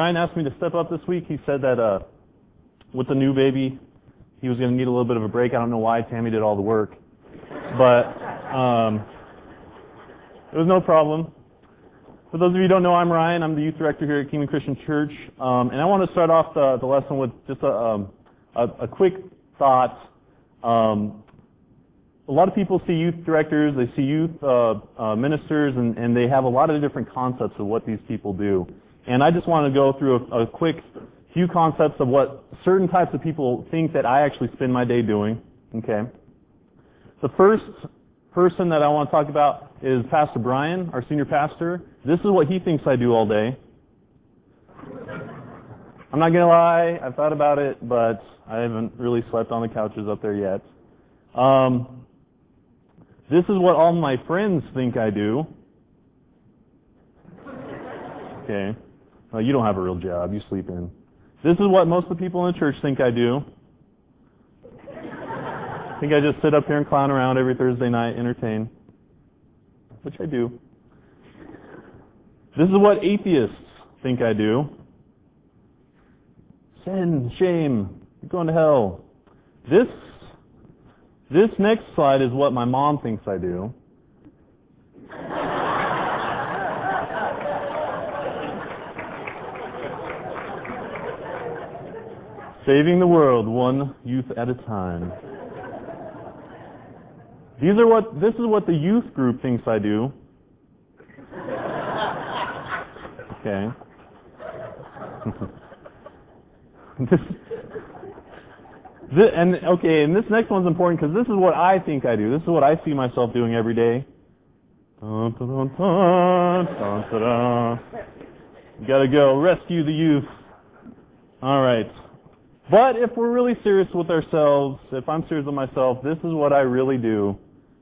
Ryan asked me to step up this week. He said that with the new baby, he was going to need a little bit of a break. I don't know why. Tammy did all the work. But it was no problem. For those of you who don't know, I'm Ryan. I'm the youth director here at Kingman Christian Church. And I want to start off the lesson with just a quick thought. A lot of people see youth directors, they see youth ministers, and they have a lot of different concepts of what these people do. And I just want to go through a quick few concepts of what certain types of people think that I actually spend my day doing. Okay. The first person that I want to talk about is Pastor Brian, our senior pastor. This is what he thinks I do all day. I'm not going to lie, I've thought about it, but I haven't really slept on the couches up there yet. This is what all my friends think I do. Okay. Well, you don't have a real job. You sleep in. This is what most of the people in the church think I do. I think I just sit up here and clown around every Thursday night, entertain. Which I do. This is what atheists think I do. Sin, shame, you're going to hell. This next slide is what my mom thinks I do. Saving the world one youth at a time. This is what the youth group thinks I do. Okay. And this next one's important because this is what I think I do. This is what I see myself doing every day. Dun, dun, dun, dun, dun, dun, dun. You gotta go rescue the youth. All right. But if we're really serious with ourselves, if I'm serious with myself, this is what I really do.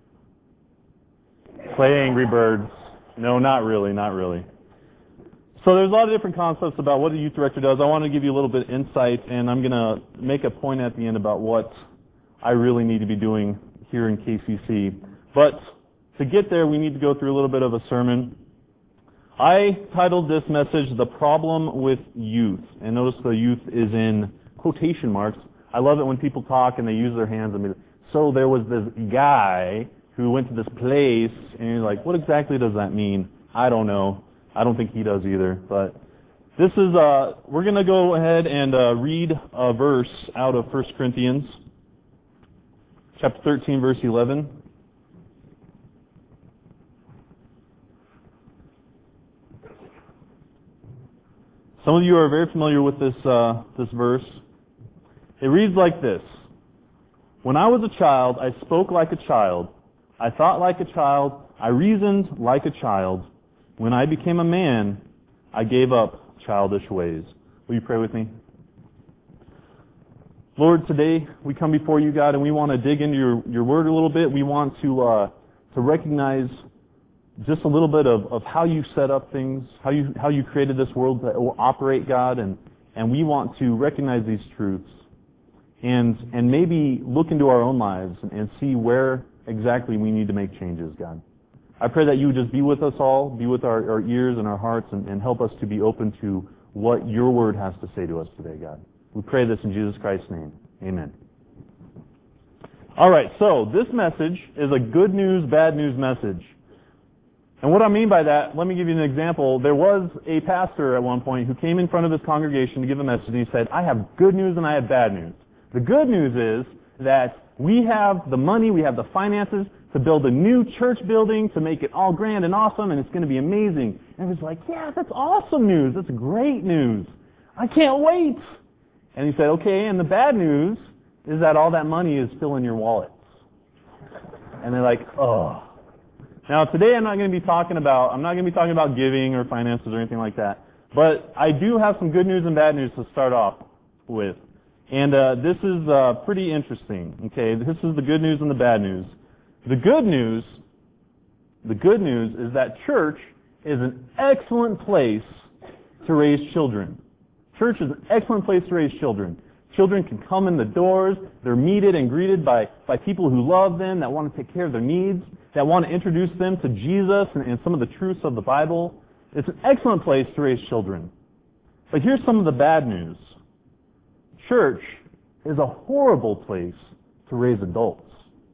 Play Angry Birds. No, not really, not really. So there's a lot of different concepts about what a youth director does. I want to give you a little bit of insight, and I'm going to make a point at the end about what I really need to be doing here in KCC. But to get there, we need to go through a little bit of a sermon. I titled this message, The Problem with Youth. And notice the youth is in quotation marks. I love it when people talk and they use their hands. So there was this guy who went to this place, and you're like, what exactly does that mean? I don't know. I don't think he does either. But this is, we're going to go ahead and read a verse out of 1 Corinthians, chapter 13, verse 11. Some of you are very familiar with this verse. It reads like this. When I was a child, I spoke like a child. I thought like a child. I reasoned like a child. When I became a man, I gave up childish ways. Will you pray with me? Lord, today we come before you, God, and we want to dig into your word a little bit. We want to recognize just a little bit of how you set up things, how you created this world that will operate, God, and we want to recognize these truths and maybe look into our own lives and see where exactly we need to make changes, God. I pray that you would just be with us all, be with our ears and our hearts, and help us to be open to what your word has to say to us today, God. We pray this in Jesus Christ's name. Amen. All right, so this message is a good news, bad news message. And what I mean by that, let me give you an example. There was a pastor at one point who came in front of his congregation to give a message, and he said, I have good news and I have bad news. The good news is that we have the money, we have the finances to build a new church building, to make it all grand and awesome, and it's going to be amazing. And he was like, yeah, that's awesome news. That's great news. I can't wait. And he said, okay, and the bad news is that all that money is still in your wallets. And they're like, oh. Now, today I'm not going to be talking about giving or finances or anything like that. But I do have some good news and bad news to start off with. And this is pretty interesting. Okay, this is the good news and the bad news. The good news is that church is an excellent place to raise children. Church is an excellent place to raise children. Children can come in the doors. They're meted and greeted by people who love them, that want to take care of their needs, that want to introduce them to Jesus and some of the truths of the Bible. It's an excellent place to raise children. But here's some of the bad news. Church is a horrible place to raise adults.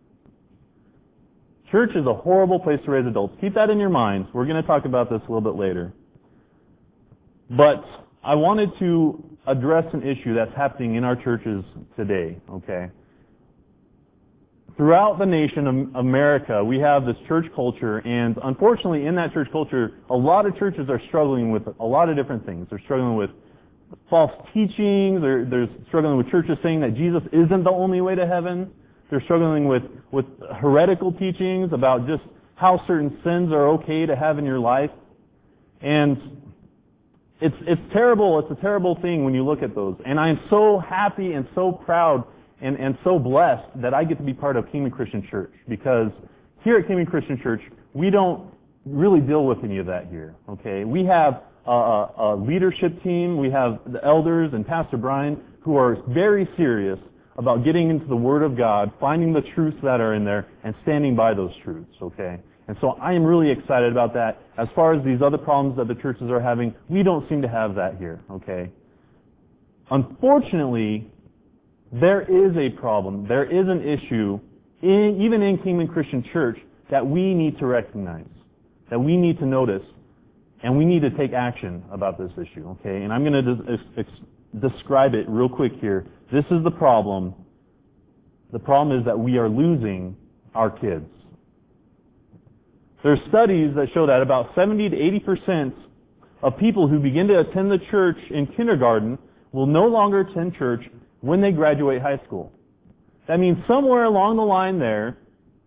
Church is a horrible place to raise adults. Keep that in your minds. We're going to talk about this a little bit later. But I wanted to address an issue that's happening in our churches today, okay? Throughout the nation of America, we have this church culture, and unfortunately in that church culture, a lot of churches are struggling with a lot of different things. They're struggling with false teaching. They're struggling with churches saying that Jesus isn't the only way to heaven. They're struggling with heretical teachings about just how certain sins are okay to have in your life. And it's terrible. It's a terrible thing when you look at those. And I am so happy and so proud and so blessed that I get to be part of Kingman Christian Church, because here at Kingman Christian Church, we don't really deal with any of that here, okay? We have a leadership team. We have the elders and Pastor Brian who are very serious about getting into the Word of God, finding the truths that are in there, and standing by those truths, okay? And so I am really excited about that. As far as these other problems that the churches are having, we don't seem to have that here, okay? Unfortunately, there is a problem. There is an issue, even in Kingman Christian Church, that we need to recognize, that we need to notice, and we need to take action about this issue, okay? And I'm going to describe it real quick here. This is the problem. The problem is that we are losing our kids. There are studies that show that about 70 to 80% of people who begin to attend the church in kindergarten will no longer attend church when they graduate high school. That means somewhere along the line there,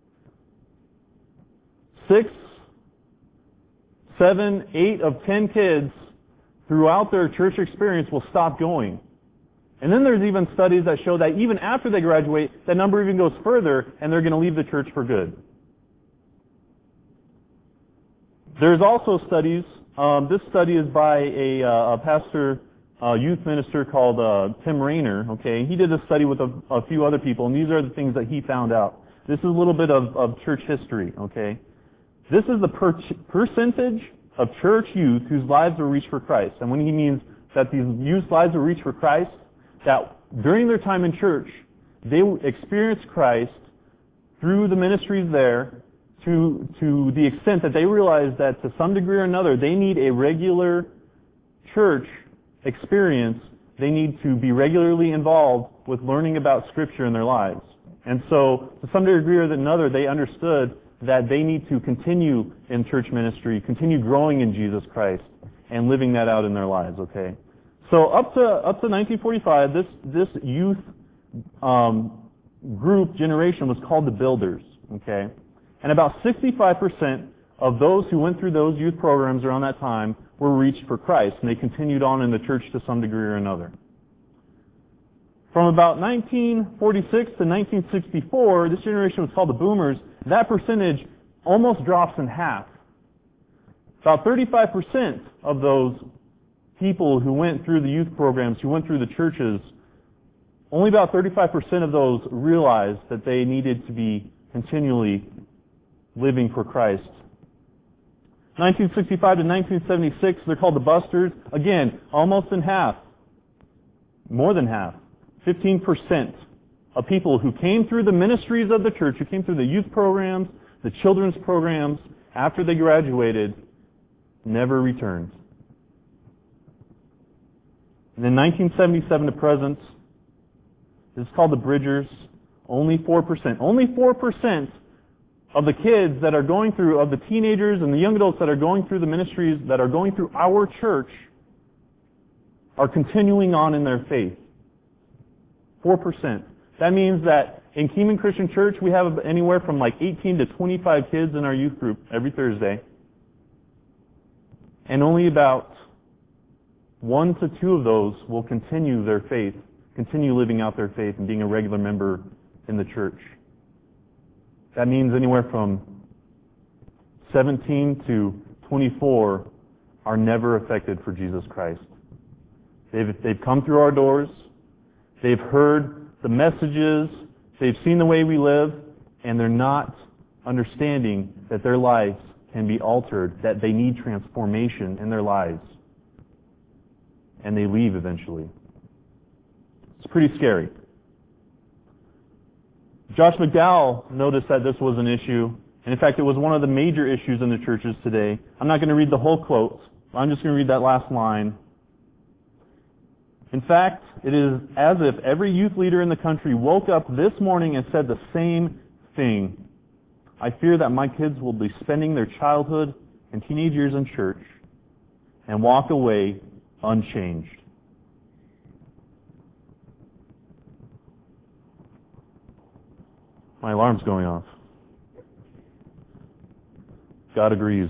6, 7, 8 of 10 kids throughout their church experience will stop going. And then there's even studies that show that even after they graduate, that number even goes further, and they're going to leave the church for good. There's also studies. This study is by a pastor, youth minister called Tim Rainer. Okay, he did a study with a few other people, and these are the things that he found out. This is a little bit of church history. Okay, this is the percentage of church youth whose lives were reached for Christ. And when he means that these youth's lives were reached for Christ, that during their time in church, they experienced Christ through the ministries there to the extent that they realized that to some degree or another, they need a regular church experience. They need to be regularly involved with learning about Scripture in their lives. And so, to some degree or another, they understood that they need to continue in church ministry, continue growing in Jesus Christ, and living that out in their lives, okay? So up to 1945, this youth group generation was called the Builders, okay? And about 65% of those who went through those youth programs around that time were reached for Christ, and they continued on in the church to some degree or another. From about 1946 to 1964, this generation was called the Boomers. That percentage almost drops in half. About 35% of those people who went through the youth programs, who went through the churches, only about 35% of those realized that they needed to be continually living for Christ. 1965 to 1976, they're called the Busters. Again, almost in half. More than half. 15% of people who came through the ministries of the church, who came through the youth programs, the children's programs, after they graduated, never returned. And in 1977 to present, this is called the Bridgers. Only 4%. Only 4% of the kids that are going through, of the teenagers and the young adults that are going through the ministries, that are going through our church, are continuing on in their faith. 4%. That means that in Kingman Christian Church, we have anywhere from like 18 to 25 kids in our youth group every Thursday. And only about 1 to 2 of those will continue their faith, continue living out their faith and being a regular member in the church. That means anywhere from 17 to 24 are never affected for Jesus Christ. They've come through our doors. They've heard the messages. They've seen the way we live, and they're not understanding that their lives can be altered, that they need transformation in their lives. and they leave eventually. It's pretty scary. Josh McDowell noticed that this was an issue, and in fact it was one of the major issues in the churches today. I'm not going to read the whole quote. I'm just going to read that last line. In fact, it is as if every youth leader in the country woke up this morning and said the same thing. I fear that my kids will be spending their childhood and teenage years in church and walk away unchanged. My alarm's going off. God agrees.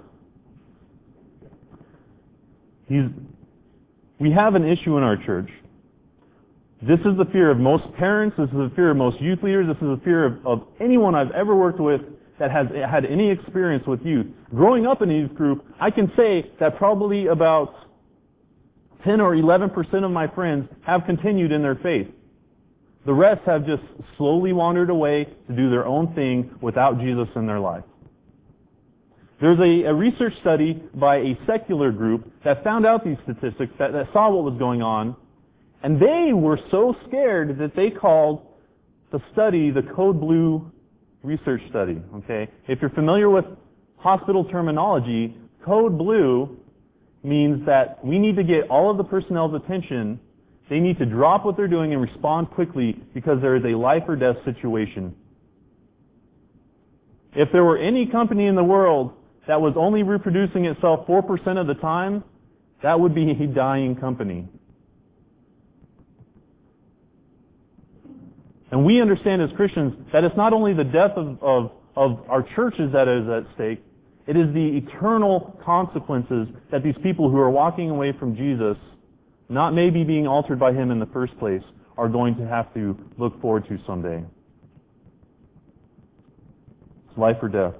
We have an issue in our church. This is the fear of most parents. This is the fear of most youth leaders. This is the fear of anyone I've ever worked with that has had any experience with youth. Growing up in a youth group, I can say that probably about 10 or 11% of my friends have continued in their faith. The rest have just slowly wandered away to do their own thing without Jesus in their life. There's a research study by a secular group that found out these statistics, that saw what was going on, and they were so scared that they called the study the Code Blue research study. Okay? If you're familiar with hospital terminology, Code Blue means that we need to get all of the personnel's attention. They need to drop what they're doing and respond quickly because there is a life or death situation. If there were any company in the world that was only reproducing itself 4% of the time, that would be a dying company. And we understand as Christians that it's not only the death of our churches that is at stake, it is the eternal consequences that these people who are walking away from Jesus, not maybe being altered by Him in the first place, are going to have to look forward to someday. It's life or death.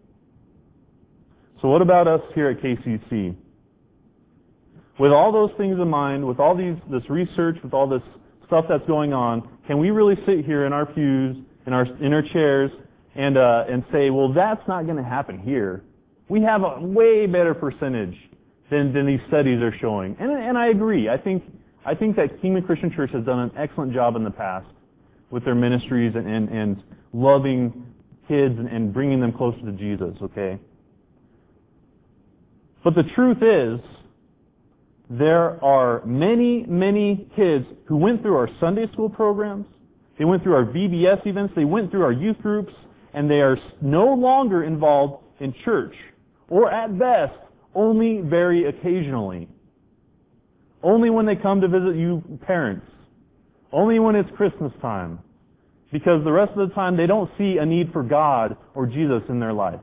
So what about us here at KCC? With all those things in mind, with all this research, with all this stuff that's going on, can we really sit here in our pews, in our chairs, and say, well, that's not going to happen here? We have a way better percentage than these studies are showing. And I agree. I think that Kingman Christian Church has done an excellent job in the past with their ministries and loving kids and bringing them closer to Jesus, okay? But the truth is, there are many, many kids who went through our Sunday school programs, they went through our VBS events, they went through our youth groups, and they are no longer involved in church, or at best, only very occasionally. Only when they come to visit you parents. Only when it's Christmas time. Because the rest of the time they don't see a need for God or Jesus in their life.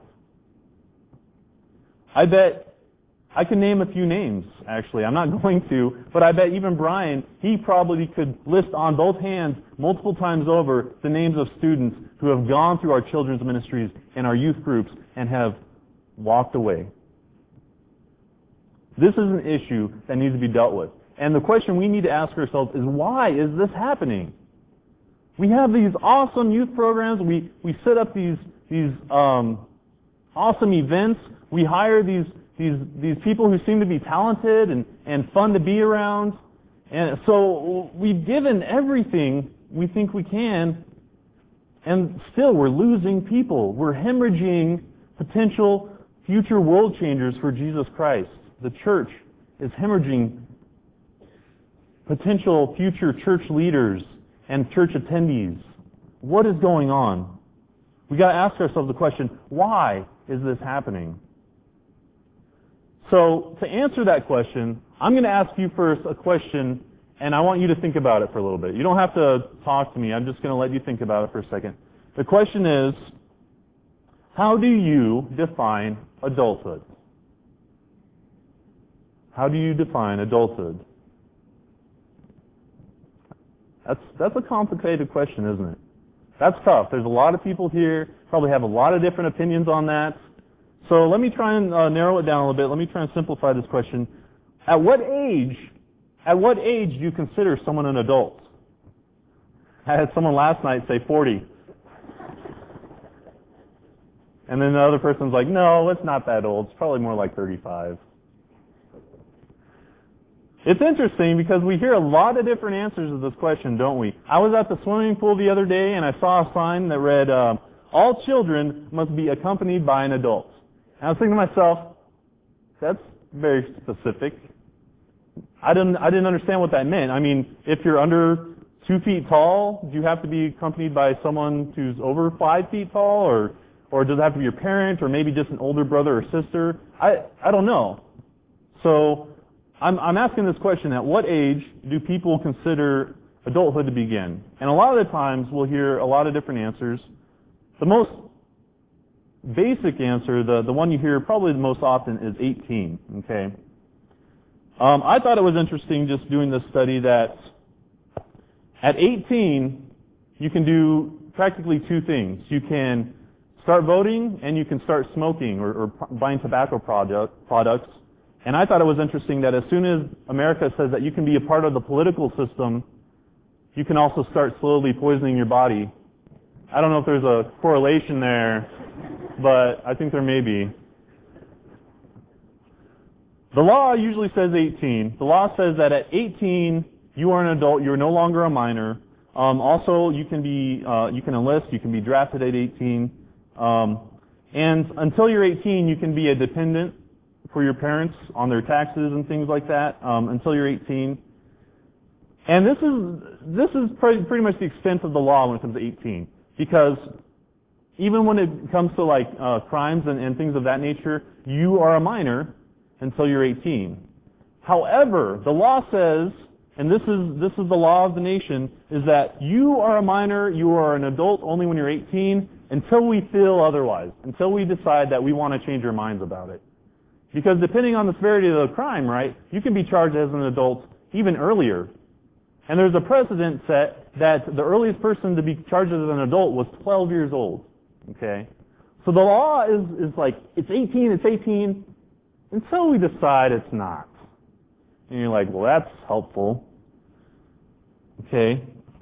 I bet I can name a few names, actually. I'm not going to, but I bet even Brian, he probably could list on both hands multiple times over the names of students who have gone through our children's ministries and our youth groups and have walked away. This is an issue that needs to be dealt with. And the question we need to ask ourselves is, why is this happening? We have these awesome youth programs. We set up these awesome events. We hire these people who seem to be talented and fun to be around. And so we've given everything we think we can, and still we're losing people. We're hemorrhaging potential future world changers for Jesus Christ. The church is hemorrhaging potential future church leaders and church attendees. What is going on? We got to ask ourselves the question, why is this happening? So, to answer that question, I'm going to ask you first a question, and I want you to think about it for a little bit. You don't have to talk to me. I'm just going to let you think about it for a second. The question is, how do you define adulthood? How do you define adulthood? That's a complicated question, isn't it? That's tough. There's a lot of people here, probably have a lot of different opinions on that. So let me try and narrow it down a little bit. Let me try and simplify this question. At what age do you consider someone an adult? I had someone last night say 40. And then the other person's like, no, it's not that old. It's probably more like 35. It's interesting because we hear a lot of different answers to this question, don't we? I was at the swimming pool the other day and I saw a sign that read, all children must be accompanied by an adult. And I was thinking to myself, that's very specific. I didn't understand what that meant. I mean, if you're under 2 feet tall, do you have to be accompanied by someone who's over 5 feet tall, or does it have to be your parent, or maybe just an older brother or sister? I don't know. So I'm asking this question: at what age do people consider adulthood to begin? And a lot of the times we'll hear a lot of different answers. The most basic answer, the one you hear probably the most often, is 18. Okay. I thought it was interesting just doing this study that at 18 you can do practically 2 things. You can start voting and you can start smoking or buying tobacco products. And I thought it was interesting that as soon as America says that you can be a part of the political system, you can also start slowly poisoning your body. I don't know if there's a correlation there, but I think there may be. The law usually says 18. The law says that at 18, you are an adult. You're no longer a minor. Also, you can enlist. You can be drafted at 18. And until you're 18, you can be a dependent for your parents on their taxes and things like that. Until you're 18. And this is pretty much the extent of the law when it comes to 18, because even when it comes to like crimes and things of that nature, you are a minor until you're 18. However, the law says, and this is the law of the nation, is that you are a minor, you are an adult only when you're 18, until we feel otherwise, until we decide that we want to change our minds about it. Because depending on the severity of the crime, right, you can be charged as an adult even earlier. And there's a precedent set that the earliest person to be charged as an adult was 12 years old. Okay? So the law is like, it's 18, until we decide it's not. And you're like, well, that's helpful. Okay.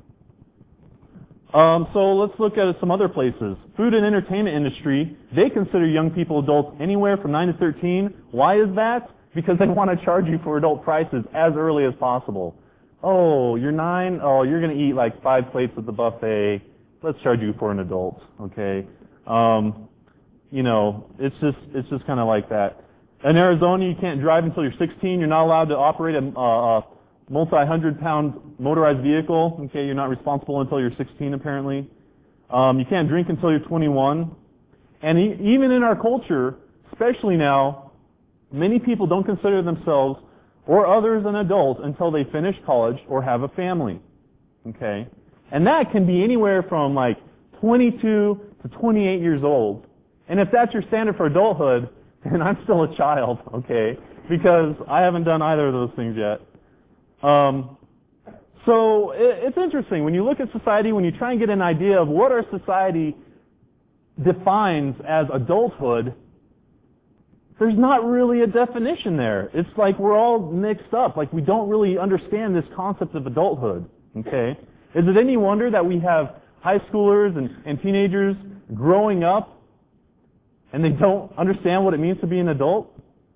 So let's look at some other places. Food and entertainment industry, they consider young people adults anywhere from 9 to 13. Why is that? Because they want to charge you for adult prices as early as possible. Oh, you're 9? Oh, you're going to eat like 5 plates at the buffet. Let's charge you for an adult. Okay. You know, it's just kind of like that. In Arizona, you can't drive until you're 16. You're not allowed to operate a multi-100-pound motorized vehicle. Okay, you're not responsible until you're 16, apparently. You can't drink until you're 21. And even in our culture, especially now, many people don't consider themselves or others an adult until they finish college or have a family. Okay? And that can be anywhere from like 22 to 28 years old. And if that's your standard for adulthood, then I'm still a child, okay? Because I haven't done either of those things yet. So it's interesting. When you look at society, when you try and get an idea of what our society defines as adulthood, there's not really a definition there. It's like we're all mixed up. Like we don't really understand this concept of adulthood, okay? Is it any wonder that we have high schoolers and teenagers growing up and they don't understand what it means to be an adult?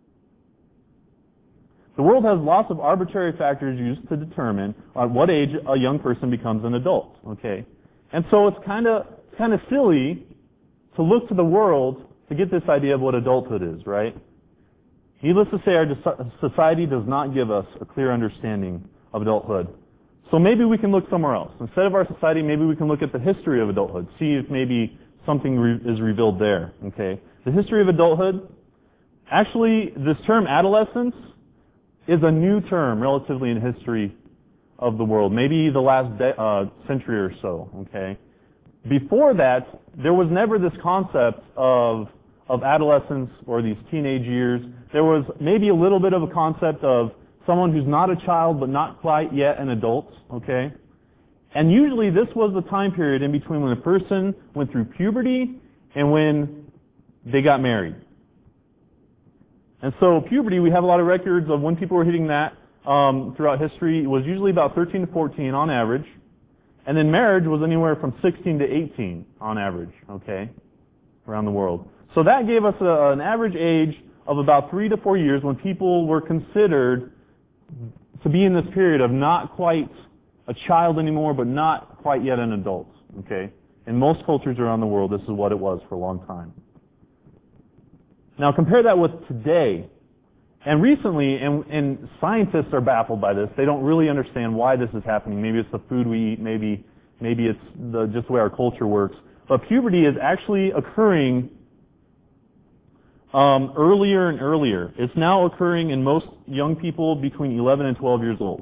The world has lots of arbitrary factors used to determine at what age a young person becomes an adult. Okay, and so it's kind of silly to look to the world to get this idea of what adulthood is, right? Needless to say, our society does not give us a clear understanding of adulthood. So maybe we can look somewhere else. Instead of our society, maybe we can look at the history of adulthood, see if maybe something is revealed there. Okay, the history of adulthood. Actually, this term adolescence is a new term relatively in history of the world, maybe the last century or so, okay? Before that, there was never this concept of adolescence or these teenage years. There was maybe a little bit of a concept of someone who's not a child but not quite yet an adult, okay? And usually this was the time period in between when a person went through puberty and when they got married. And so puberty, we have a lot of records of when people were hitting that throughout history. It was usually about 13 to 14 on average. And then marriage was anywhere from 16 to 18 on average, okay, around the world. So that gave us an average age of about 3 to 4 years when people were considered to be in this period of not quite a child anymore, but not quite yet an adult. Okay? In most cultures around the world, this is what it was for a long time. Now compare that with today. And recently, and scientists are baffled by this. They don't really understand why this is happening. Maybe it's the food we eat. Maybe it's just the way our culture works. But puberty is actually occurring earlier and earlier. It's now occurring in most young people between 11 and 12 years old.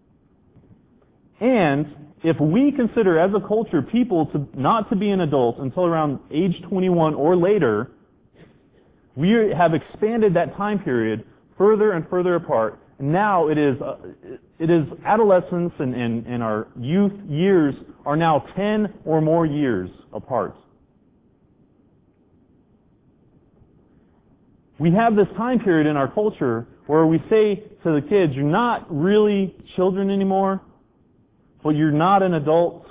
And if we consider as a culture people not to be an adult until around age 21 or later, we have expanded that time period further and further apart. And now it is adolescence and our youth years are now 10 or more years apart. We have this time period in our culture where we say to the kids, you're not really children anymore, but you're not an adult.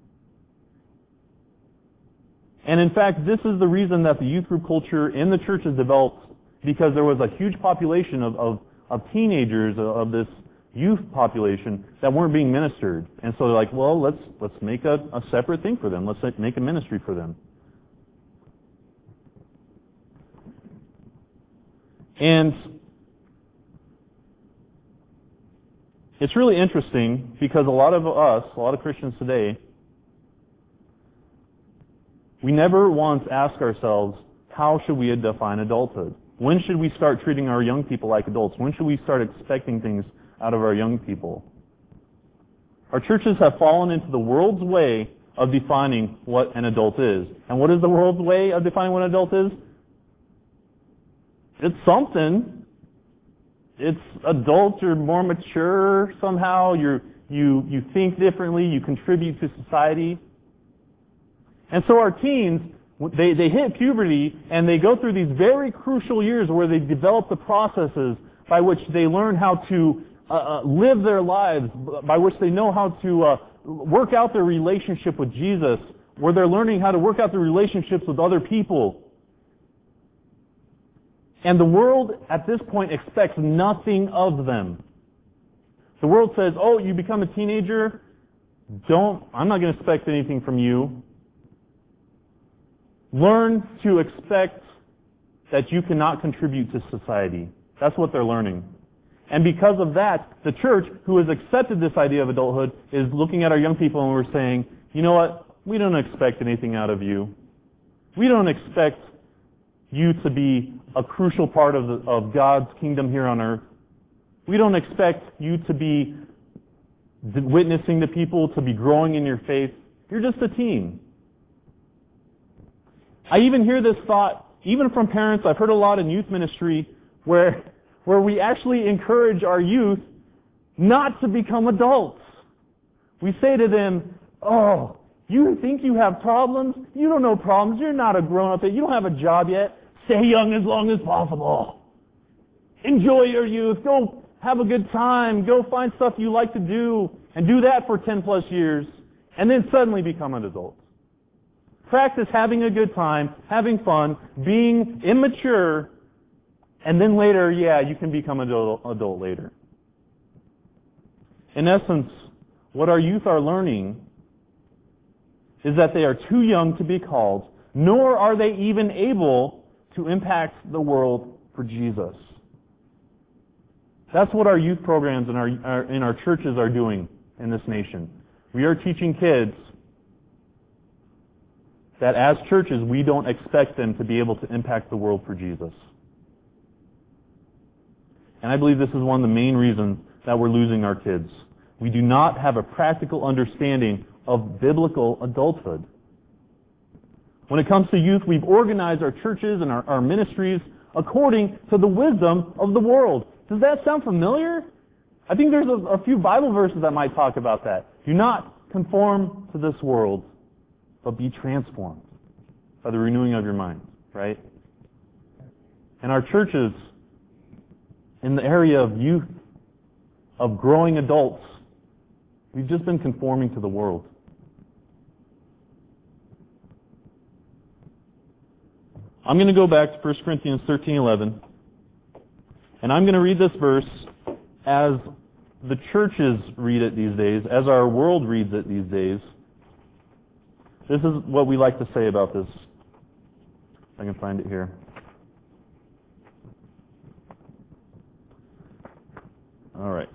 And in fact, this is the reason that the youth group culture in the church has developed, because there was a huge population of teenagers, of this youth population that weren't being ministered. And so they're like, well, let's make a separate thing for them. Let's make a ministry for them. And it's really interesting because a lot of Christians today, we never once ask ourselves, how should we define adulthood? When should we start treating our young people like adults? When should we start expecting things out of our young people? Our churches have fallen into the world's way of defining what an adult is. And what is the world's way of defining what an adult is? It's something. It's adult, you're more mature somehow, you think differently, you contribute to society. And so our teens, they hit puberty and they go through these very crucial years where they develop the processes by which they learn how to live their lives, by which they know how to work out their relationship with Jesus, where they're learning how to work out their relationships with other people. And the world at this point expects nothing of them. The world says, oh, you become a teenager? I'm not going to expect anything from you. Learn to expect that you cannot contribute to society. That's what they're learning. And because of that, the church, who has accepted this idea of adulthood, is looking at our young people and we're saying, you know what? We don't expect anything out of you. We don't expect you to be a crucial part of God's kingdom here on earth. We don't expect you to be witnessing to people, to be growing in your faith. You're just a teen. I even hear this thought, even from parents. I've heard a lot in youth ministry where we actually encourage our youth not to become adults. We say to them, oh, you think you have problems? You don't know problems. You're not a grown-up yet. You don't have a job yet. Stay young as long as possible. Enjoy your youth. Go have a good time. Go find stuff you like to do. And do that for 10 plus years. And then suddenly become an adult. Practice having a good time, having fun, being immature, and then later, you can become an adult later. In essence, what our youth are learning is that they are too young to be called, nor are they even able to impact the world for Jesus. That's what our youth programs in our churches are doing in this nation. We are teaching kids that as churches, we don't expect them to be able to impact the world for Jesus. And I believe this is one of the main reasons that we're losing our kids. We do not have a practical understanding of biblical adulthood. When it comes to youth, we've organized our churches and our ministries according to the wisdom of the world. Does that sound familiar? I think there's a few Bible verses that might talk about that. Do not conform to this world, but be transformed by the renewing of your mind, right? And our churches, in the area of youth, of growing adults, we've just been conforming to the world. I'm going to go back to 1 Corinthians 13:11, and I'm going to read this verse as the churches read it these days, as our world reads it these days, this is what we like to say about this. If I can find it here. All right.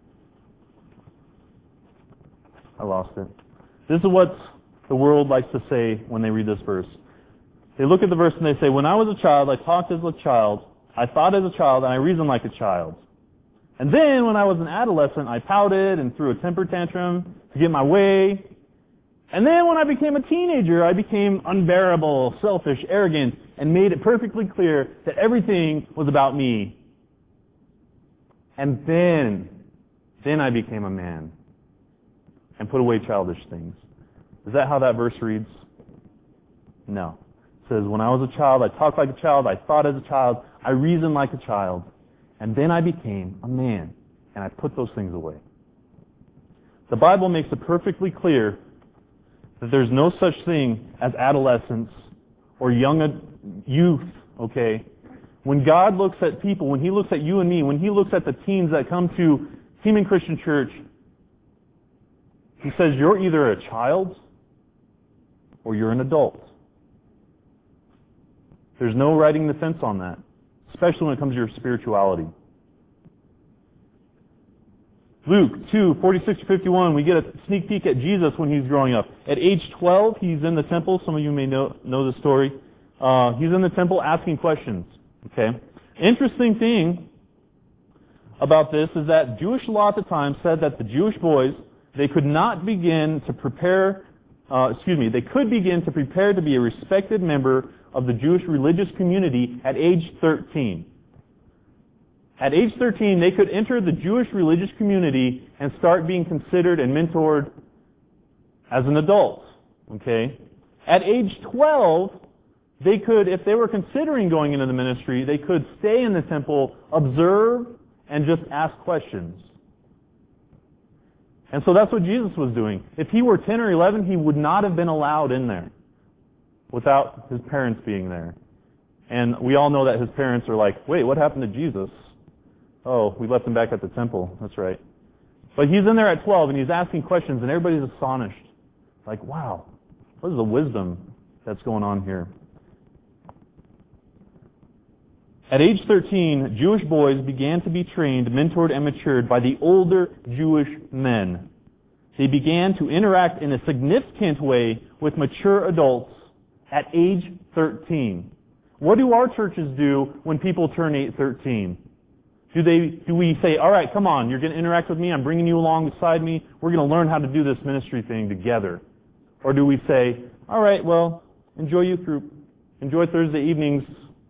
I lost it. This is what the world likes to say when they read this verse. They look at the verse and they say, when I was a child, I talked as a child, I thought as a child, and I reasoned like a child. And then when I was an adolescent, I pouted and threw a temper tantrum to get my way. And then when I became a teenager, I became unbearable, selfish, arrogant, and made it perfectly clear that everything was about me. And then I became a man and put away childish things. Is that how that verse reads? No. It says, when I was a child, I talked like a child, I thought as a child, I reasoned like a child, and then I became a man, and I put those things away. The Bible makes it perfectly clear that there's no such thing as adolescence or young youth, okay? When God looks at people, when He looks at you and me, when He looks at the teens that come to Heman Christian Church, He says you're either a child or you're an adult. There's no riding the fence on that, especially when it comes to your spirituality. Luke 2:46-51, we get a sneak peek at Jesus when He's growing up. At age 12, He's in the temple. Some of you may know the story. He's in the temple asking questions. Okay. Interesting thing about this is that Jewish law at the time said that the Jewish boys, they could not begin to prepare, they could begin to prepare to be a respected member of the Jewish religious community at age 13. At age 13, they could enter the Jewish religious community and start being considered and mentored as an adult. Okay? At age 12, they could, if they were considering going into the ministry, they could stay in the temple, observe, and just ask questions. And so that's what Jesus was doing. If He were 10 or 11, He would not have been allowed in there without His parents being there. And we all know that His parents are like, wait, what happened to Jesus? Oh, we left Him back at the temple. That's right. But He's in there at 12 and He's asking questions and everybody's astonished. Like, wow, what is the wisdom that's going on here? At age 13, Jewish boys began to be trained, mentored, and matured by the older Jewish men. They began to interact in a significant way with mature adults at age 13. What do our churches do when people turn 13? Do we say, all right, come on, you're going to interact with me, I'm bringing you along beside me, we're going to learn how to do this ministry thing together? Or do we say, all right, well, enjoy youth group, enjoy Thursday evenings,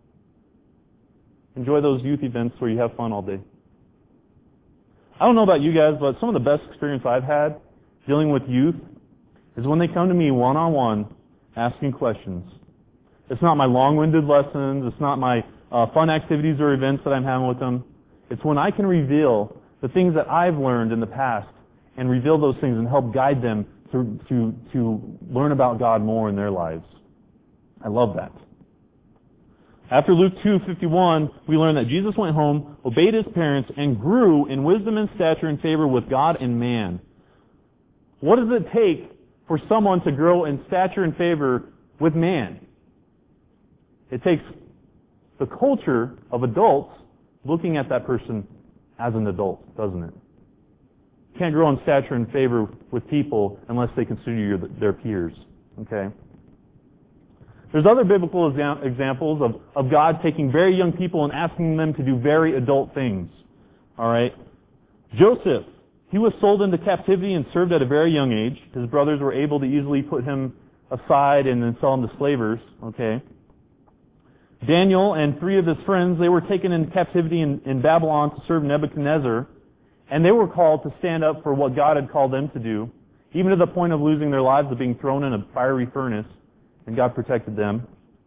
enjoy those youth events where you have fun all day? I don't know about you guys, but some of the best experience I've had dealing with youth is when they come to me one-on-one asking questions. It's not my long-winded lessons. It's not my fun activities or events that I'm having with them. It's when I can reveal the things that I've learned in the past and reveal those things and help guide them to learn about God more in their lives. I love that. After Luke 2:51, we learn that Jesus went home, obeyed His parents, and grew in wisdom and stature and favor with God and man. What does it take for someone to grow in stature and favor with man? It takes the culture of adults looking at that person as an adult, doesn't it? You can't grow in stature and favor with people unless they consider you their peers. Okay? There's other biblical examples of God taking very young people and asking them to do very adult things. All right? Joseph, he was sold into captivity and served at a very young age. His brothers were able to easily put him aside and then sell him to slavers. Okay? Daniel and 3 of his friends, they were taken into captivity in Babylon to serve Nebuchadnezzar, and they were called to stand up for what God had called them to do, even to the point of losing their lives, of being thrown in a fiery furnace, and God protected them.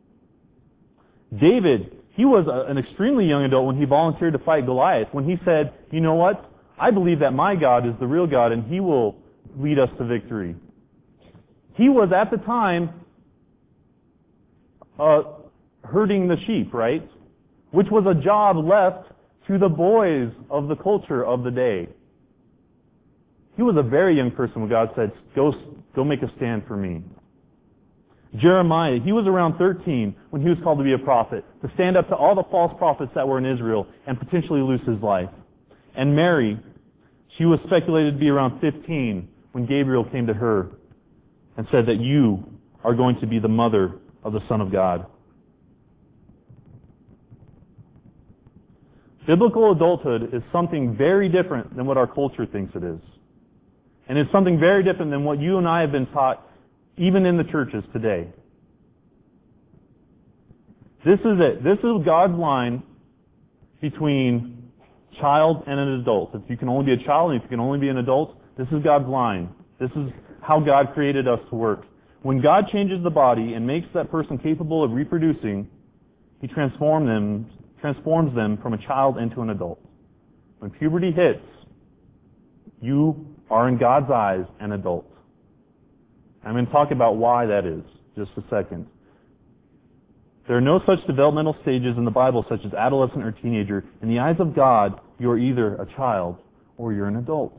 David, he was an extremely young adult when he volunteered to fight Goliath, when he said, you know what, I believe that my God is the real God, and He will lead us to victory. He was, at the time, herding the sheep, right? Which was a job left to the boys of the culture of the day. He was a very young person when God said, go make a stand for me. Jeremiah, he was around 13 when he was called to be a prophet, to stand up to all the false prophets that were in Israel and potentially lose his life. And Mary, she was speculated to be around 15 when Gabriel came to her and said that you are going to be the mother of the Son of God. Biblical adulthood is something very different than what our culture thinks it is. And it's something very different than what you and I have been taught, even in the churches today. This is it. This is God's line between child and an adult. If you can only be a child and if you can only be an adult, this is God's line. This is how God created us to work. When God changes the body and makes that person capable of reproducing, He transforms them from a child into an adult. When puberty hits, you are in God's eyes an adult. I'm going to talk about why that is just a second. There are no such developmental stages in the Bible such as adolescent or teenager. In the eyes of God, you're either a child or you're an adult.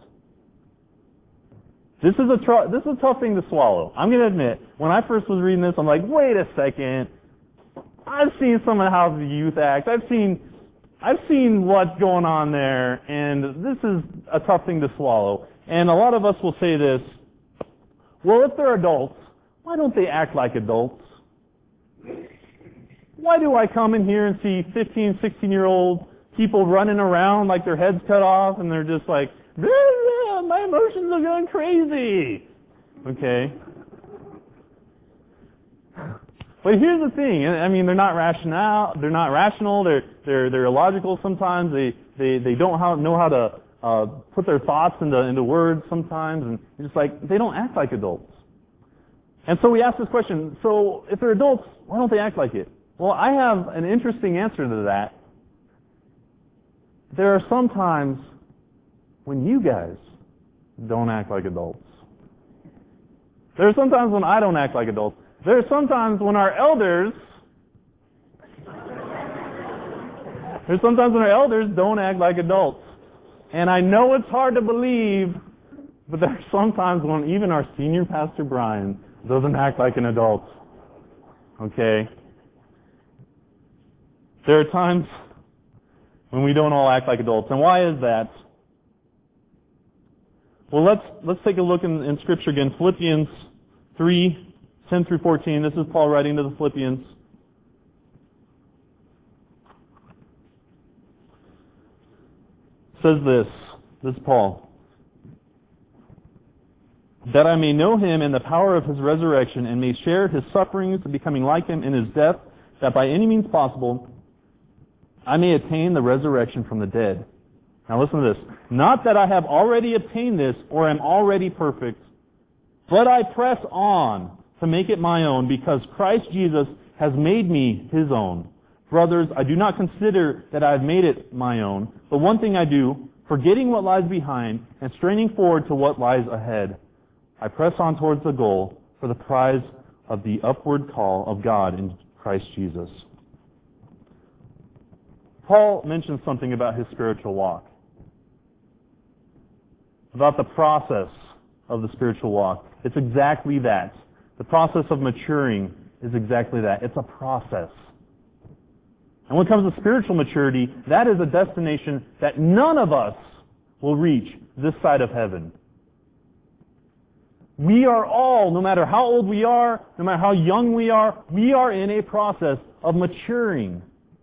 This is a tough thing to swallow. I'm going to admit, when I first was reading this, I'm like, wait a second. I've seen some of the House of the Youth Act. I've seen what's going on there, and this is a tough thing to swallow. And a lot of us will say this, well, if they're adults, why don't they act like adults? Why do I come in here and see 15, 16-year-old people running around like their heads cut off, and they're just like, my emotions are going crazy. Okay. But here's the thing. I mean, they're not rational. They're not rational. They're illogical sometimes. They don't know how to put their thoughts into words sometimes, and it's just like they don't act like adults. And so we ask this question: so if they're adults, why don't they act like it? Well, I have an interesting answer to that. There are some times when you guys don't act like adults. There are some times when I don't act like adults. There are some times when our elders don't act like adults. And I know it's hard to believe, but there are some times when even our senior pastor Brian doesn't act like an adult. Okay? There are times when we don't all act like adults. And why is that? Well, let's take a look in Scripture again. Philippians 3, 10 through 14. This is Paul writing to the Philippians. It says this is Paul. That I may know Him in the power of His resurrection and may share His sufferings, becoming like Him in His death, that by any means possible I may attain the resurrection from the dead. Now listen to this. Not that I have already obtained this or am already perfect, but I press on to make it my own because Christ Jesus has made me His own. Brothers, I do not consider that I have made it my own, but one thing I do, forgetting what lies behind and straining forward to what lies ahead, I press on towards the goal for the prize of the upward call of God in Christ Jesus. Paul mentions something about his spiritual walk, about the process of the spiritual walk. It's exactly that. The process of maturing is exactly that. It's a process. And when it comes to spiritual maturity, that is a destination that none of us will reach this side of heaven. We are all, no matter how old we are, no matter how young we are in a process of maturing.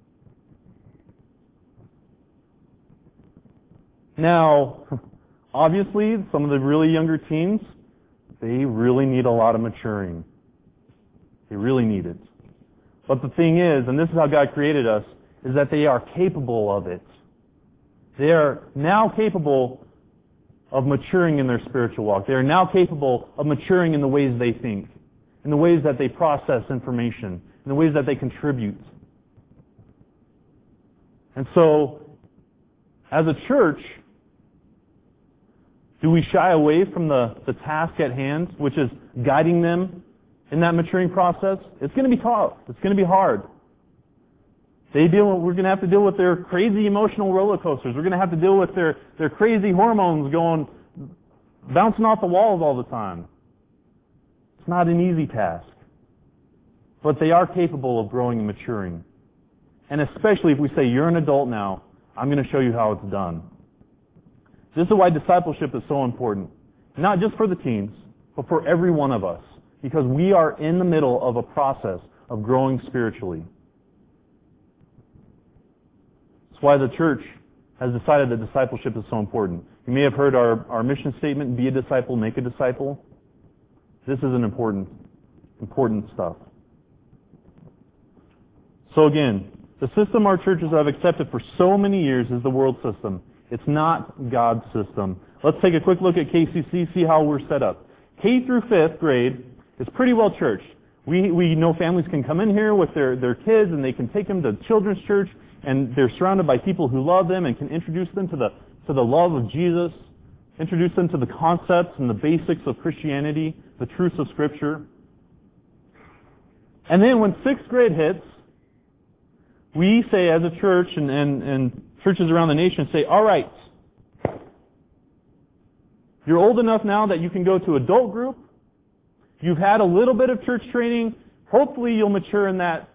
Now, obviously, some of the really younger teens, they really need a lot of maturing. They really need it. But the thing is, and this is how God created us, is that they are capable of it. They are now capable of maturing in their spiritual walk. They are now capable of maturing in the ways they think, in the ways that they process information, in the ways that they contribute. And so, as a church, do we shy away from the task at hand, which is guiding them in that maturing process? It's going to be tough. It's going to be hard. We're going to have to deal with their crazy emotional roller coasters. We're going to have to deal with their crazy hormones going bouncing off the walls all the time. It's not an easy task. But they are capable of growing and maturing. And especially if we say, you're an adult now, I'm going to show you how it's done. This is why discipleship is so important. Not just for the teens, but for every one of us. Because we are in the middle of a process of growing spiritually. That's why the church has decided that discipleship is so important. You may have heard our mission statement, be a disciple, make a disciple. This is an important stuff. So again, the system our churches have accepted for so many years is the world system. It's not God's system. Let's take a quick look at KCC, see how we're set up. K through 5th grade is pretty well churched. We know families can come in here with their kids and they can take them to children's church and they're surrounded by people who love them and can introduce them to the love of Jesus, introduce them to the concepts and the basics of Christianity, the truths of Scripture. And then when 6th grade hits, we say as a church and churches around the nation say, all right, you're old enough now that you can go to adult group. You've had a little bit of church training. Hopefully you'll mature in that,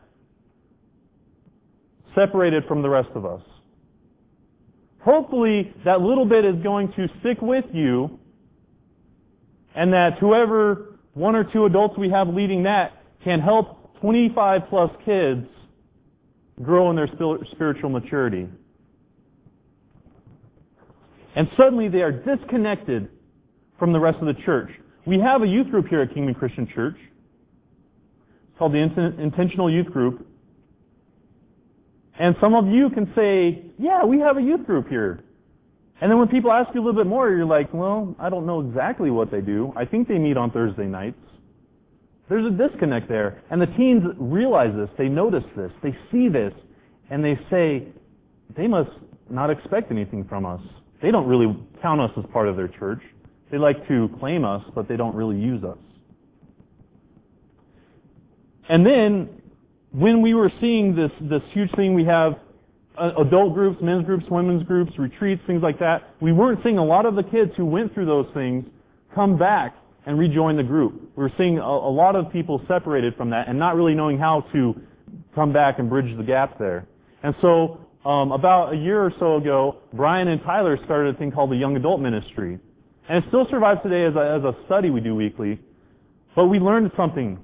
separated from the rest of us. Hopefully that little bit is going to stick with you and that whoever, one or two adults we have leading that, can help 25 plus kids grow in their spiritual maturity. And suddenly they are disconnected from the rest of the church. We have a youth group here at Kingman Christian Church. It's called the Intentional Youth Group. And some of you can say, yeah, we have a youth group here. And then when people ask you a little bit more, you're like, well, I don't know exactly what they do. I think they meet on Thursday nights. There's a disconnect there. And the teens realize this. They notice this. They see this. And they say, they must not expect anything from us. They don't really count us as part of their church. They like to claim us, but they don't really use us. And then, when we were seeing this huge thing, we have adult groups, men's groups, women's groups, retreats, things like that. We weren't seeing a lot of the kids who went through those things come back and rejoin the group. We were seeing a lot of people separated from that and not really knowing how to come back and bridge the gap there. And so, about a year or so ago, Brian and Tyler started a thing called the Young Adult Ministry. And it still survives today as a study we do weekly. But we learned something.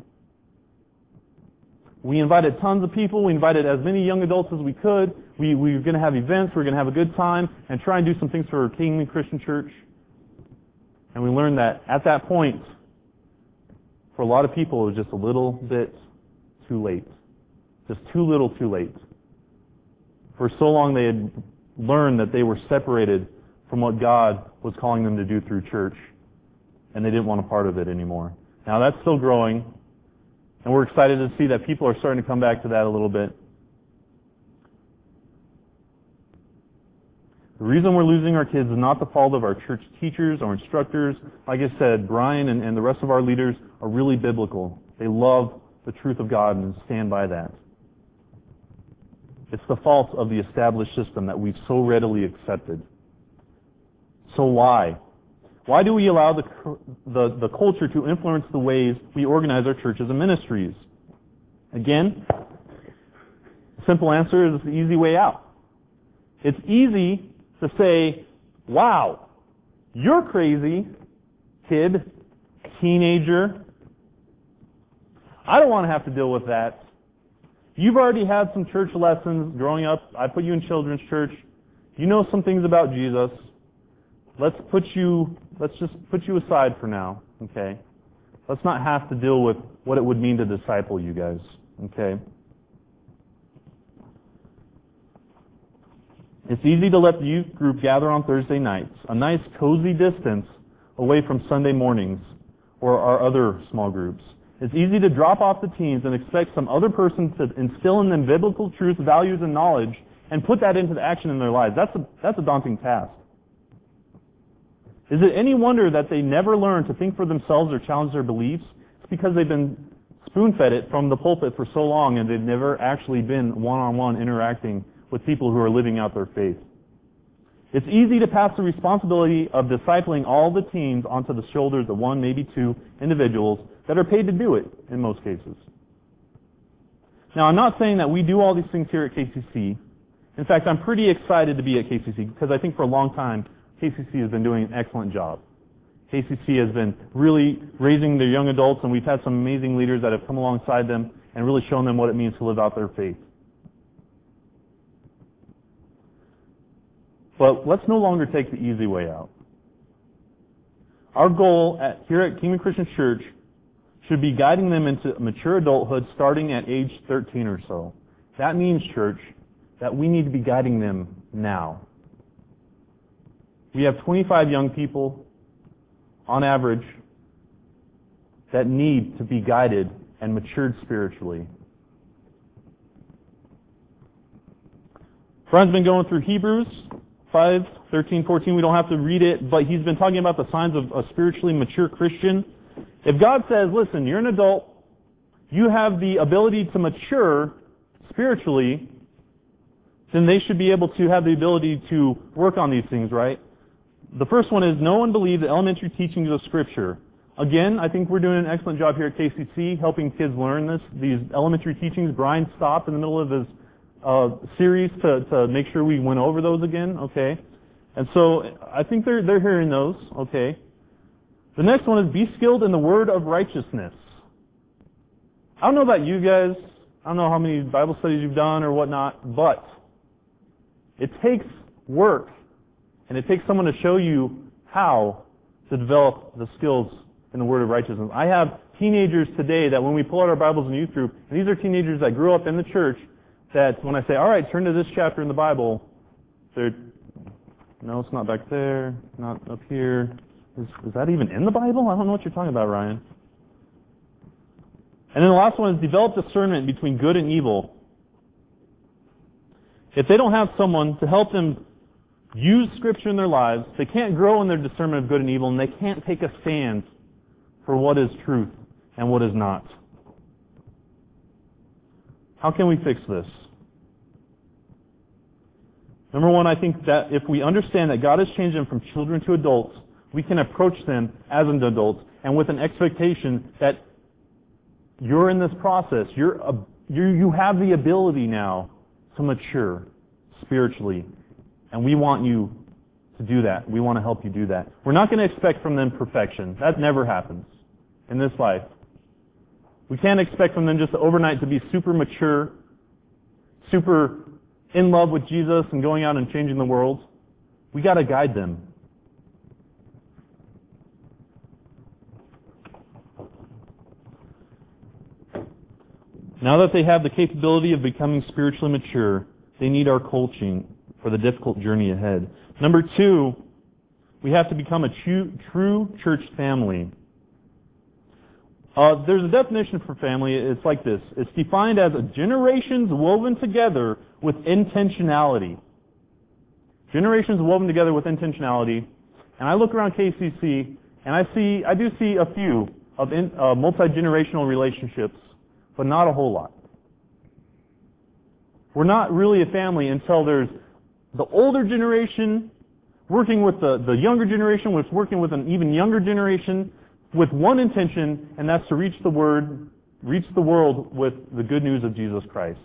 We invited tons of people. We invited as many young adults as we could. We were going to have events. We were going to have a good time and try and do some things for Kingman Christian Church. And we learned that at that point, for a lot of people, it was just a little bit too late. Just too little too late. For so long they had learned that they were separated from what God was calling them to do through church, and they didn't want a part of it anymore. Now that's still growing, and we're excited to see that people are starting to come back to that a little bit. The reason we're losing our kids is not the fault of our church teachers or instructors. Like I said, Brian and the rest of our leaders are really biblical. They love the truth of God and stand by that. It's the fault of the established system that we've so readily accepted. So why? Why do we allow the culture to influence the ways we organize our churches and ministries? Again, the simple answer is the easy way out. It's easy to say, wow, you're crazy, kid, teenager. I don't want to have to deal with that. You've already had some church lessons growing up. I put you in children's church. You know some things about Jesus. Let's just put you aside for now, okay? Let's not have to deal with what it would mean to disciple you guys, okay? It's easy to let the youth group gather on Thursday nights, a nice cozy distance away from Sunday mornings or our other small groups. It's easy to drop off the teens and expect some other person to instill in them biblical truth, values, and knowledge and put that into action in their lives. That's a daunting task. Is it any wonder that they never learn to think for themselves or challenge their beliefs? It's because they've been spoon-fed it from the pulpit for so long and they've never actually been one-on-one interacting with people who are living out their faith. It's easy to pass the responsibility of discipling all the teens onto the shoulders of one, maybe two individuals that are paid to do it in most cases. Now, I'm not saying that we do all these things here at KCC. In fact, I'm pretty excited to be at KCC because I think for a long time, KCC has been doing an excellent job. KCC has been really raising their young adults, and we've had some amazing leaders that have come alongside them and really shown them what it means to live out their faith. But let's no longer take the easy way out. Our goal here at Kingman Christian Church should be guiding them into mature adulthood starting at age 13 or so. That means, church, that we need to be guiding them now. We have 25 young people, on average, that need to be guided and matured spiritually. Brian's been going through Hebrews 5, 13, 14. We don't have to read it, but he's been talking about the signs of a spiritually mature Christian. If God says, listen, you're an adult, you have the ability to mature spiritually, then they should be able to have the ability to work on these things, right? The first one is, no one believed the elementary teachings of Scripture. Again, I think we're doing an excellent job here at KCC helping kids learn these elementary teachings. Brian stopped in the middle of his series to make sure we went over those again, okay? And so I think they're hearing those, okay? The next one is be skilled in the word of righteousness. I don't know about you guys. I don't know how many Bible studies you've done or whatnot, but it takes work, and it takes someone to show you how to develop the skills in the word of righteousness. I have teenagers today that when we pull out our Bibles in youth group, and these are teenagers that grew up in the church, that when I say, all right, turn to this chapter in the Bible, they're, no, it's not back there, not up here. Is that even in the Bible? I don't know what you're talking about, Ryan. And then the last one is develop discernment between good and evil. If they don't have someone to help them use Scripture in their lives, they can't grow in their discernment of good and evil, and they can't take a stand for what is truth and what is not. How can we fix this? Number one, I think that if we understand that God has changed them from children to adults, we can approach them as an adult and with an expectation that you're in this process. You have the ability now to mature spiritually, and we want you to do that. We want to help you do that. We're not going to expect from them perfection. That never happens in this life. We can't expect from them just overnight to be super mature, super in love with Jesus and going out and changing the world. We got to guide them. Now that they have the capability of becoming spiritually mature, they need our coaching for the difficult journey ahead. Number two, we have to become a true church family. There's a definition for family. It's like this. It's defined as generations woven together with intentionality. Generations woven together with intentionality. And I look around KCC, and I do see a few of multi-generational relationships, but not a whole lot. We're not really a family until there's the older generation working with the younger generation, which is working with an even younger generation, with one intention, and that's to reach the world with the good news of Jesus Christ.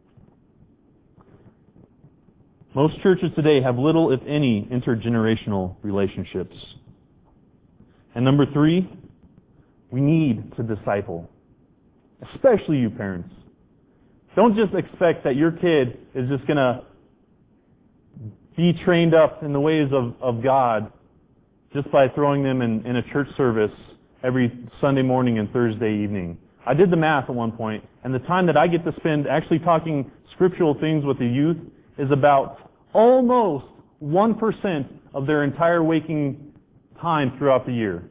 Most churches today have little, if any, intergenerational relationships. And number three, we need to disciple. Especially you parents. Don't just expect that your kid is just going to be trained up in the ways of God just by throwing them in a church service every Sunday morning and Thursday evening. I did the math at one point, and the time that I get to spend actually talking scriptural things with the youth is about almost 1% of their entire waking time throughout the year.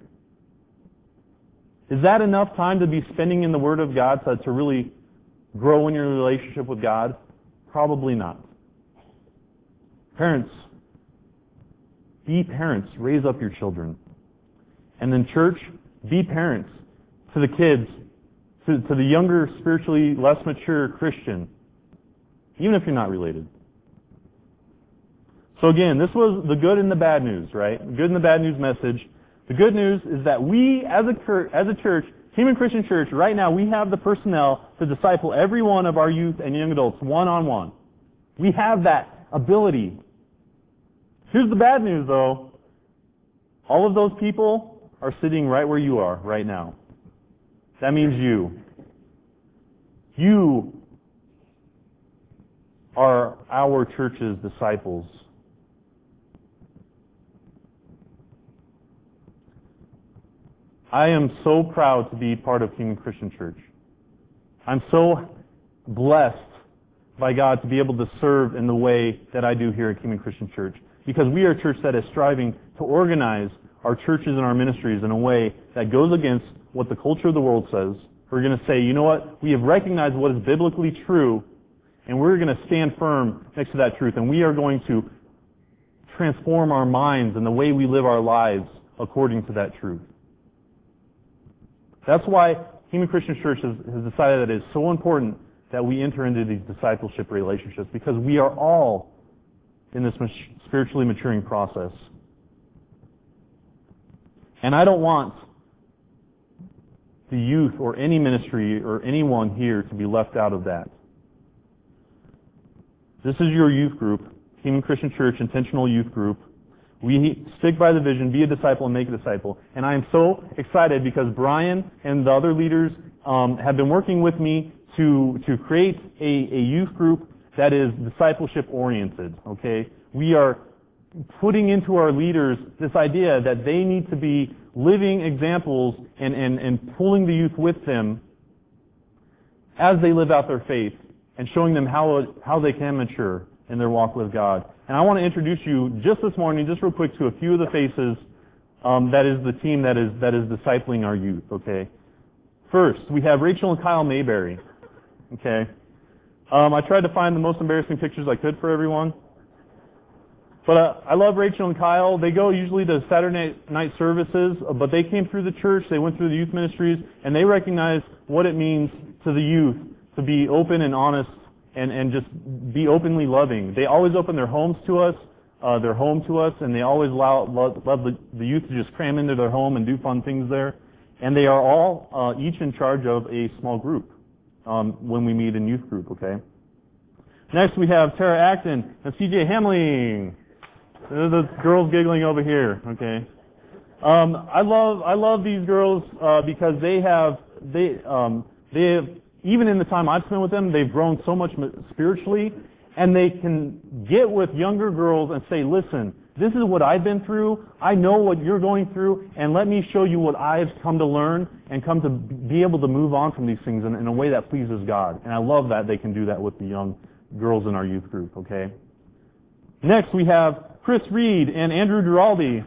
Is that enough time to be spending in the Word of God to really grow in your relationship with God? Probably not. Parents, be parents. Raise up your children. And then church, be parents to the kids, to the younger, spiritually less mature Christian, even if you're not related. So again, this was the good and the bad news, right? The good and the bad news message. The good news is that we, as a church, Human Christian Church, right now we have the personnel to disciple every one of our youth and young adults one-on-one. We have that ability. Here's the bad news, though. All of those people are sitting right where you are right now. That means you. You are our church's disciples. I am so proud to be part of Human Christian Church. I'm so blessed by God to be able to serve in the way that I do here at Human Christian Church. Because we are a church that is striving to organize our churches and our ministries in a way that goes against what the culture of the world says. We're going to say, you know what? We have recognized what is biblically true, and we're going to stand firm next to that truth. And we are going to transform our minds and the way we live our lives according to that truth. That's why Human Christian Church has decided that it is so important that we enter into these discipleship relationships, because we are all in this spiritually maturing process. And I don't want the youth or any ministry or anyone here to be left out of that. This is your youth group, Human Christian Church Intentional Youth Group. We stick by the vision, be a disciple, and make a disciple. And I am so excited because Brian and the other leaders have been working with me to create a youth group that is discipleship oriented. Okay, we are putting into our leaders this idea that they need to be living examples and pulling the youth with them as they live out their faith and showing them how they can mature in their walk with God. And I want to introduce you just this morning, just real quick, to a few of the faces that is the team that is discipling our youth. Okay, first we have Rachel and Kyle Mayberry. Okay, I tried to find the most embarrassing pictures I could for everyone. But I love Rachel and Kyle. They go usually to Saturday night services, but they came through the church, they went through the youth ministries, and they recognize what it means to the youth to be open and honest and just be openly loving. They always open their homes to us, their home to us, and they always love the youth to just cram into their home and do fun things there. And they are all each in charge of a small group when we meet in youth group, okay? Next we have Tara Acton and CJ Hamling. The girls giggling over here, okay? I love these girls because they have even in the time I've spent with them, they've grown so much spiritually, and they can get with younger girls and say, listen, this is what I've been through, I know what you're going through, and let me show you what I've come to learn and come to be able to move on from these things in a way that pleases God. And I love that they can do that with the young girls in our youth group, okay? Next we have Chris Reed and Andrew Giraldi.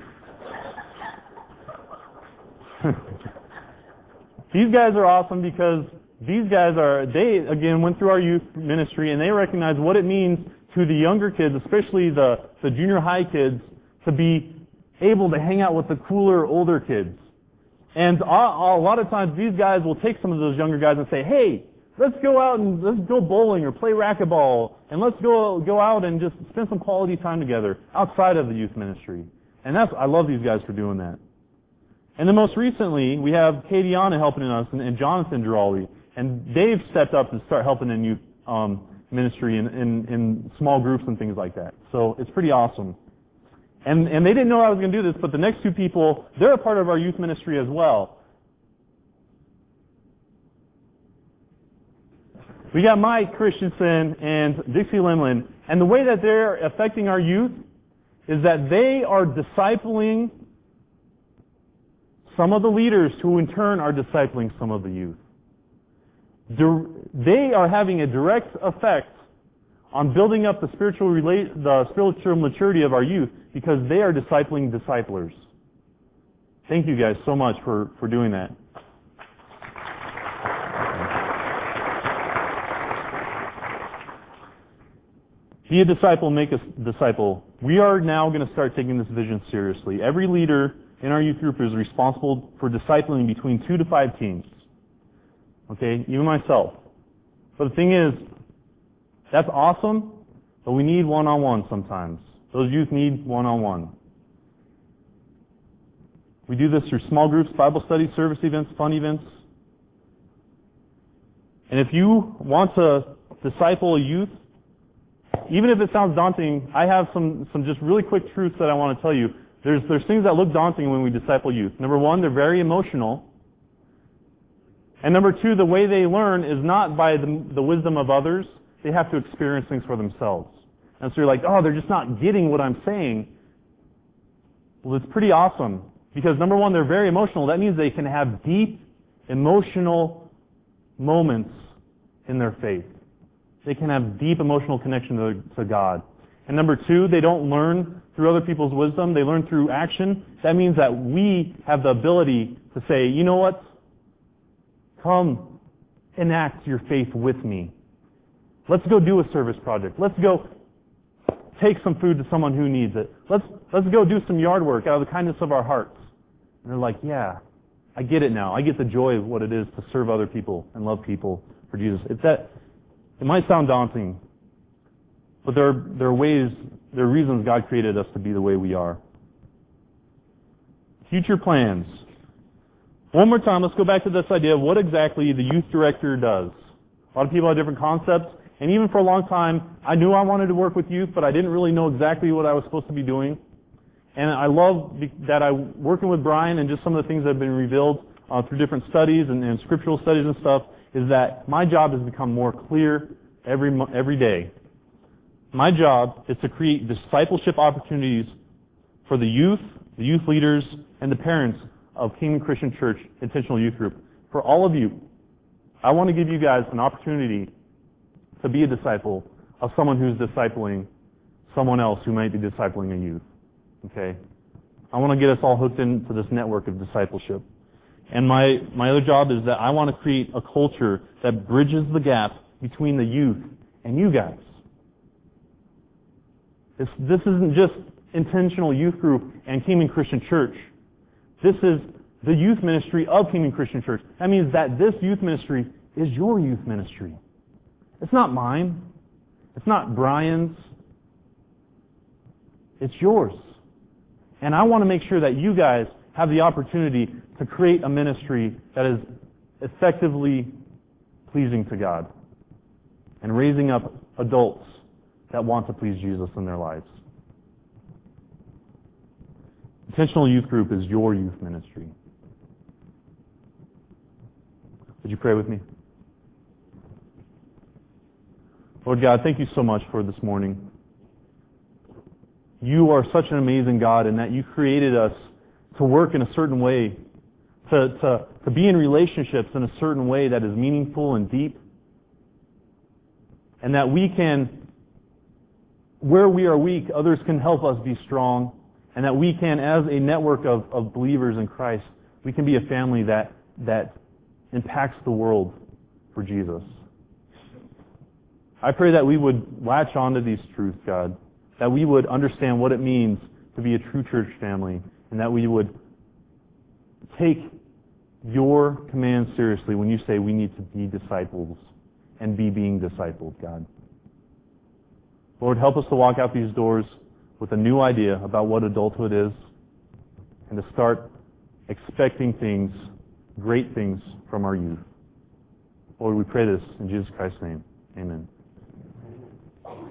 These guys are awesome because these guys they again went through our youth ministry and they recognize what it means to the younger kids, especially the junior high kids, to be able to hang out with the cooler older kids. And a lot of times these guys will take some of those younger guys and say, hey, let's go out and let's go bowling or play racquetball, and let's go out and just spend some quality time together outside of the youth ministry. And I love these guys for doing that. And then most recently, we have Katie Anna helping us and Jonathan Giraldi. And they've stepped up and start helping in youth ministry in small groups and things like that. So it's pretty awesome. And they didn't know I was going to do this, but the next two people, they're a part of our youth ministry as well. We got Mike Christensen and Dixie Limlin. And the way that they're affecting our youth is that they are discipling some of the leaders who in turn are discipling some of the youth. They are having a direct effect on building up the spiritual maturity of our youth because they are discipling disciplers. Thank you guys so much for doing that. Be a disciple, make a disciple. We are now going to start taking this vision seriously. Every leader in our youth group is responsible for discipling between 2 to 5 teens. Okay, even myself. But the thing is, that's awesome, but we need one-on-one sometimes. Those youth need one-on-one. We do this through small groups, Bible studies, service events, fun events. And if you want to disciple a youth, even if it sounds daunting, I have some just really quick truths that I want to tell you. There's things that look daunting when we disciple youth. Number one, they're very emotional. And number two, the way they learn is not by the wisdom of others. They have to experience things for themselves. And so you're like, oh, they're just not getting what I'm saying. Well, it's pretty awesome. Because number one, they're very emotional. That means they can have deep emotional moments in their faith. They can have deep emotional connection to God. And number two, they don't learn through other people's wisdom. They learn through action. That means that we have the ability to say, you know what? Come enact your faith with me. Let's go do a service project. Let's go take some food to someone who needs it. Let's go do some yard work out of the kindness of our hearts. And they're like, yeah, I get it now. I get the joy of what it is to serve other people and love people for Jesus. It might sound daunting, but there are reasons God created us to be the way we are. Future plans. One more time, let's go back to this idea of what exactly the youth director does. A lot of people have different concepts, and even for a long time, I knew I wanted to work with youth, but I didn't really know exactly what I was supposed to be doing. And I love that working with Brian and just some of the things that have been revealed through different studies and scriptural studies and stuff, is that my job has become more clear every day. My job is to create discipleship opportunities for the youth leaders, and the parents of Kingdom Christian Church Intentional Youth Group. For all of you, I want to give you guys an opportunity to be a disciple of someone who's discipling someone else who might be discipling a youth. Okay? I want to get us all hooked into this network of discipleship. And my other job is that I want to create a culture that bridges the gap between the youth and you guys. This isn't just Intentional Youth Group and Kingdom Christian Church. This is the youth ministry of Kingdom Christian Church. That means that this youth ministry is your youth ministry. It's not mine. It's not Brian's. It's yours. And I want to make sure that you guys have the opportunity to create a ministry that is effectively pleasing to God and raising up adults that want to please Jesus in their lives. Intentional Youth Group is your youth ministry. Would you pray with me? Lord God, thank you so much for this morning. You are such an amazing God in that you created us to work in a certain way, to be in relationships in a certain way that is meaningful and deep, and that we can, where we are weak, others can help us be strong, and that we can, as a network of believers in Christ, we can be a family that impacts the world for Jesus. I pray that we would latch onto these truths, God, that we would understand what it means to be a true church family, and that we would take your command seriously when you say we need to be disciples and be being discipled, God. Lord, help us to walk out these doors with a new idea about what adulthood is, and to start expecting things, great things, from our youth. Lord, we pray this in Jesus Christ's name. Amen.